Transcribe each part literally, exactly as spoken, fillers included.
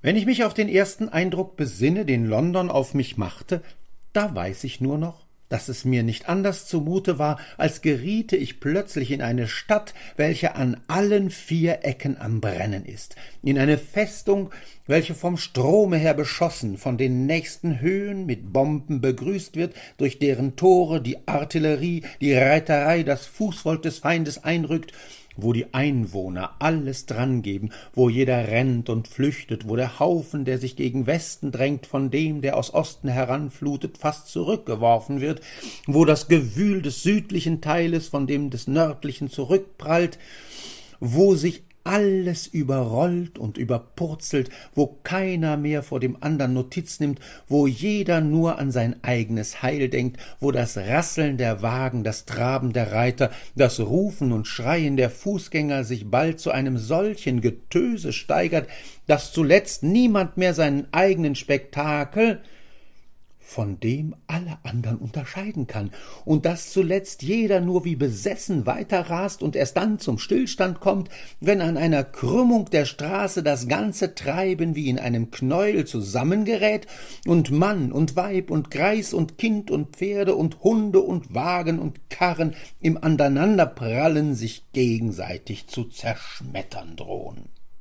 Wenn ich mich auf den ersten Eindruck besinne, den London auf mich machte, da weiß ich nur noch, dass es mir nicht anders zumute war, als geriete ich plötzlich in eine Stadt, welche an allen vier Ecken am Brennen ist, in eine Festung, welche vom Strome her beschossen, von den nächsten Höhen mit Bomben begrüßt wird, durch deren Tore die Artillerie, die Reiterei, das Fußvolk des Feindes einrückt, wo die Einwohner alles drangeben, wo jeder rennt und flüchtet, wo der Haufen, der sich gegen Westen drängt, von dem, der aus Osten heranflutet, fast zurückgeworfen wird, wo das Gewühl des südlichen Teiles von dem des nördlichen zurückprallt, wo sich alles überrollt und überpurzelt, wo keiner mehr vor dem andern Notiz nimmt, wo jeder nur an sein eigenes Heil denkt, wo das Rasseln der Wagen, das Traben der Reiter, das Rufen und Schreien der Fußgänger sich bald zu einem solchen Getöse steigert, dass zuletzt niemand mehr seinen eigenen Spektakel von dem alle andern unterscheiden kann, und dass zuletzt jeder nur wie besessen weiterrast und erst dann zum Stillstand kommt, wenn an einer Krümmung der Straße das ganze Treiben wie in einem Knäuel zusammengerät und Mann und Weib und Greis und Kind und Pferde und Hunde und Wagen und Karren im Aneinanderprallen sich gegenseitig zu zerschmettern drohen.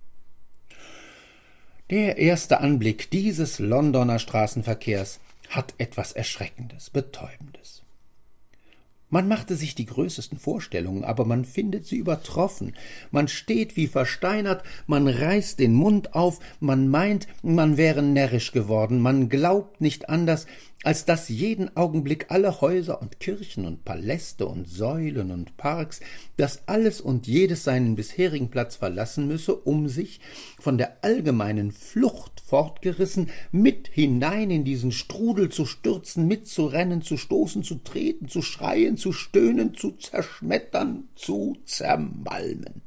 Der erste Anblick dieses Londoner Straßenverkehrs hat etwas Erschreckendes, Betäubendes. Man machte sich die größesten Vorstellungen, aber man findet sie übertroffen. Man steht wie versteinert, man reißt den Mund auf, man meint, man wäre närrisch geworden, man glaubt nicht anders, als dass jeden Augenblick alle Häuser und Kirchen und Paläste und Säulen und Parks, dass alles und jedes seinen bisherigen Platz verlassen müsse, um sich, von der allgemeinen Flucht fortgerissen, mit hinein in diesen Strudel zu stürzen, mitzurennen, zu stoßen, zu treten, zu schreien, zu stöhnen, zu zerschmettern, zu zermalmen.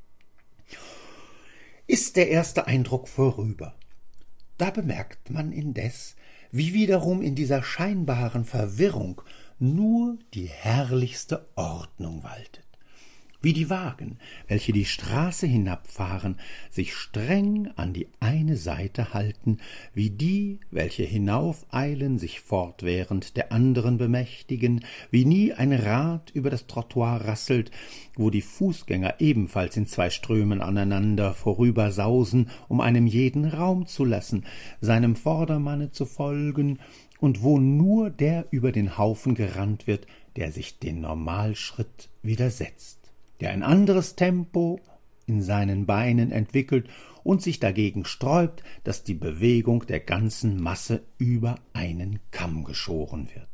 Ist der erste Eindruck vorüber, da bemerkt man indes, wie wiederum in dieser scheinbaren Verwirrung nur die herrlichste Ordnung waltet. Wie die Wagen, welche die Straße hinabfahren, sich streng an die eine Seite halten, wie die, welche hinaufeilen, sich fortwährend der anderen bemächtigen, wie nie ein Rad über das Trottoir rasselt, wo die Fußgänger ebenfalls in zwei Strömen aneinander vorübersausen, um einem jeden Raum zu lassen, seinem Vordermanne zu folgen, und wo nur der über den Haufen gerannt wird, der sich den Normalschritt widersetzt, der ein anderes Tempo in seinen Beinen entwickelt und sich dagegen sträubt, dass die Bewegung der ganzen Masse über einen Kamm geschoren wird.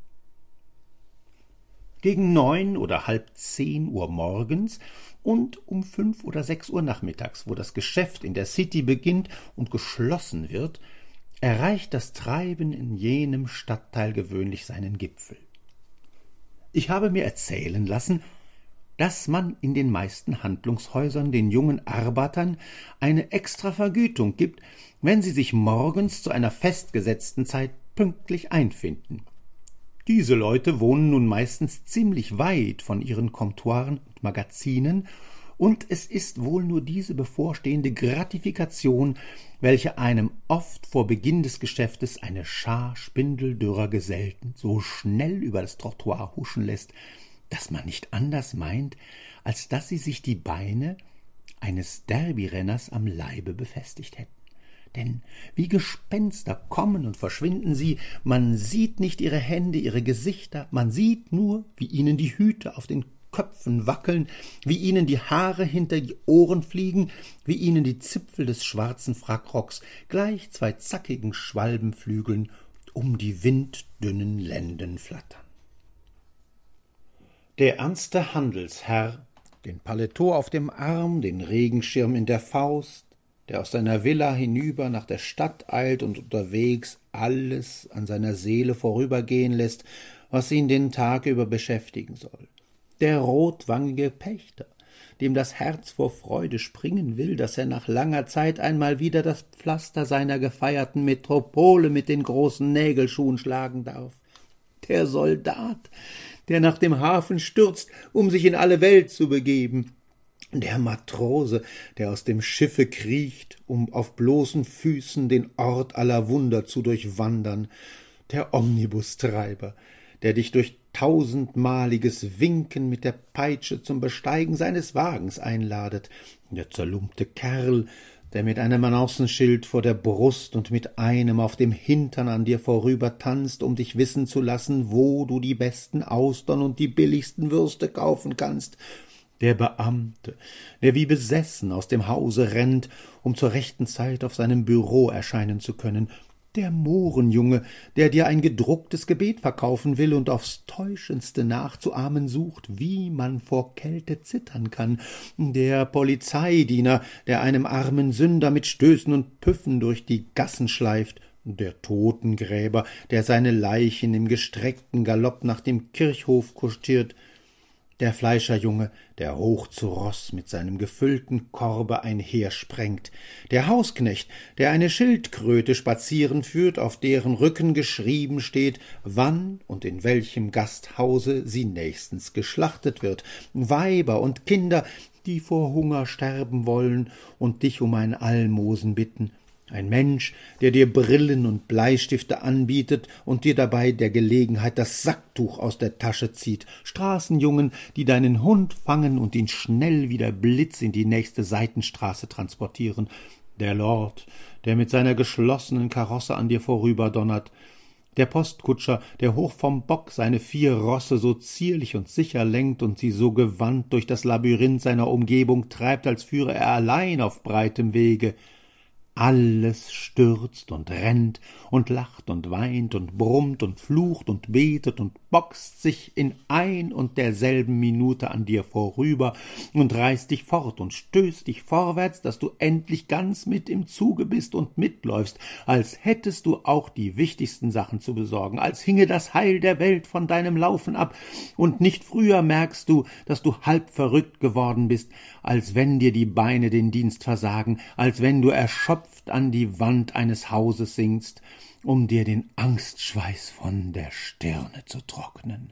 Gegen neun oder halb zehn Uhr morgens und um fünf oder sechs Uhr nachmittags, wo das Geschäft in der City beginnt und geschlossen wird, erreicht das Treiben in jenem Stadtteil gewöhnlich seinen Gipfel. Ich habe mir erzählen lassen, dass man in den meisten Handlungshäusern den jungen Arbeitern eine extra Vergütung gibt, wenn sie sich morgens zu einer festgesetzten Zeit pünktlich einfinden. Diese Leute wohnen nun meistens ziemlich weit von ihren Comptoiren und Magazinen, und es ist wohl nur diese bevorstehende Gratifikation, welche einem oft vor Beginn des Geschäftes eine Schar spindeldürrer Gesellten so schnell über das Trottoir huschen lässt, dass man nicht anders meint, als dass sie sich die Beine eines Derbyrenners am Leibe befestigt hätten. Denn wie Gespenster kommen und verschwinden sie, man sieht nicht ihre Hände, ihre Gesichter, man sieht nur, wie ihnen die Hüte auf den Köpfen wackeln, wie ihnen die Haare hinter die Ohren fliegen, wie ihnen die Zipfel des schwarzen Frackrocks gleich zwei zackigen Schwalbenflügeln um die winddünnen Lenden flattern. Der ernste Handelsherr, den Paletot auf dem Arm, den Regenschirm in der Faust, der aus seiner Villa hinüber nach der Stadt eilt und unterwegs alles an seiner Seele vorübergehen lässt, was ihn den Tag über beschäftigen soll. Der rotwangige Pächter, dem das Herz vor Freude springen will, dass er nach langer Zeit einmal wieder das Pflaster seiner gefeierten Metropole mit den großen Nägelschuhen schlagen darf. Der Soldat, der nach dem Hafen stürzt, um sich in alle Welt zu begeben. der Matrose, der aus dem Schiffe kriecht, um auf bloßen Füßen den Ort aller Wunder zu durchwandern, der Omnibustreiber, der dich durch tausendmaliges Winken mit der Peitsche zum Besteigen seines Wagens einladet, der zerlumpte Kerl, der mit einem Annoncenschild vor der Brust und mit einem auf dem Hintern an dir vorüber tanzt, um dich wissen zu lassen, wo du die besten Austern und die billigsten Würste kaufen kannst, der Beamte, der wie besessen aus dem Hause rennt, um zur rechten Zeit auf seinem Büro erscheinen zu können, der Mohrenjunge, der dir ein gedrucktes Gebet verkaufen will und aufs Täuschendste nachzuahmen sucht, wie man vor Kälte zittern kann, der Polizeidiener, der einem armen Sünder mit Stößen und Püffen durch die Gassen schleift, der Totengräber, der seine Leichen im gestreckten Galopp nach dem Kirchhof kutschiert, der Fleischerjunge, der hoch zu Ross mit seinem gefüllten Korbe einhersprengt, der Hausknecht, der eine Schildkröte spazieren führt, auf deren Rücken geschrieben steht, wann und in welchem Gasthause sie nächstens geschlachtet wird, Weiber und Kinder, die vor Hunger sterben wollen und dich um ein Almosen bitten, ein Mensch, der dir Brillen und Bleistifte anbietet und dir dabei der Gelegenheit das Sacktuch aus der Tasche zieht, Straßenjungen, die deinen Hund fangen und ihn schnell wie der Blitz in die nächste Seitenstraße transportieren, der Lord, der mit seiner geschlossenen Karosse an dir vorüberdonnert, der Postkutscher, der hoch vom Bock seine vier Rosse so zierlich und sicher lenkt und sie so gewandt durch das Labyrinth seiner Umgebung treibt, als führe er allein auf breitem Wege. Alles stürzt und rennt und lacht und weint und brummt und flucht und betet und boxt sich in ein und derselben Minute an dir vorüber und reißt dich fort und stößt dich vorwärts, dass du endlich ganz mit im Zuge bist und mitläufst, als hättest du auch die wichtigsten Sachen zu besorgen, als hinge das Heil der Welt von deinem Laufen ab, und nicht früher merkst du, dass du halb verrückt geworden bist, als wenn dir die Beine den Dienst versagen, als wenn du erschöpft an die Wand eines Hauses sinkst, um dir den Angstschweiß von der Stirne zu trocknen.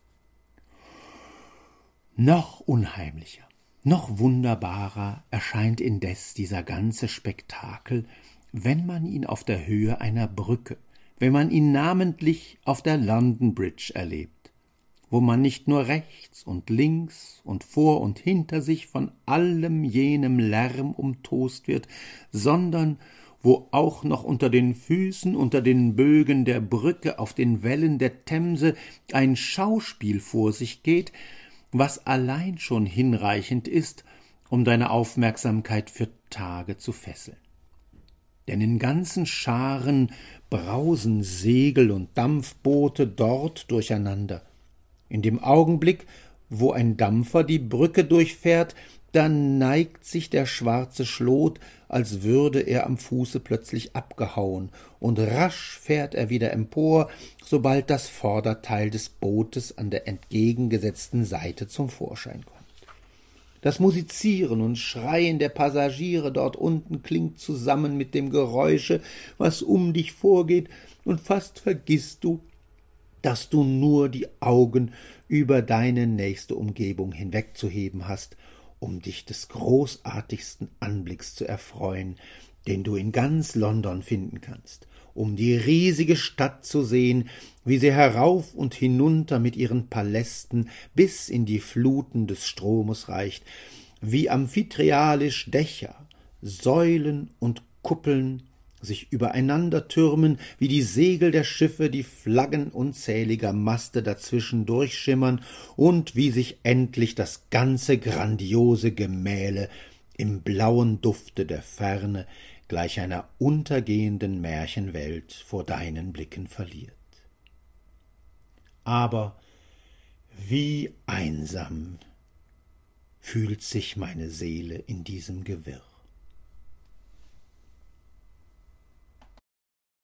Noch unheimlicher, noch wunderbarer erscheint indes dieser ganze Spektakel, wenn man ihn auf der Höhe einer Brücke, wenn man ihn namentlich auf der London Bridge erlebt, wo man nicht nur rechts und links und vor und hinter sich von allem jenem Lärm umtost wird, sondern wo auch noch unter den Füßen, unter den Bögen der Brücke, auf den Wellen der Themse ein Schauspiel vor sich geht, was allein schon hinreichend ist, um deine Aufmerksamkeit für Tage zu fesseln. Denn in ganzen Scharen brausen Segel und Dampfboote dort durcheinander. In dem Augenblick, wo ein Dampfer die Brücke durchfährt, da neigt sich der schwarze Schlot, als würde er am Fuße plötzlich abgehauen, und rasch fährt er wieder empor, sobald das Vorderteil des Bootes an der entgegengesetzten Seite zum Vorschein kommt. Das Musizieren und Schreien der Passagiere dort unten klingt zusammen mit dem Geräusche, was um dich vorgeht, und fast vergisst du, dass du nur die Augen über deine nächste Umgebung hinwegzuheben hast, um dich des großartigsten Anblicks zu erfreuen, den du in ganz London finden kannst, um die riesige Stadt zu sehen, wie sie herauf und hinunter mit ihren Palästen bis in die Fluten des Stromes reicht, wie amphithealisch Dächer, Säulen und Kuppeln sich übereinander türmen, wie die Segel der Schiffe die Flaggen unzähliger Maste dazwischen durchschimmern und wie sich endlich das ganze grandiose Gemälde im blauen Dufte der Ferne gleich einer untergehenden Märchenwelt vor deinen Blicken verliert. Aber wie einsam fühlt sich meine Seele in diesem Gewirr.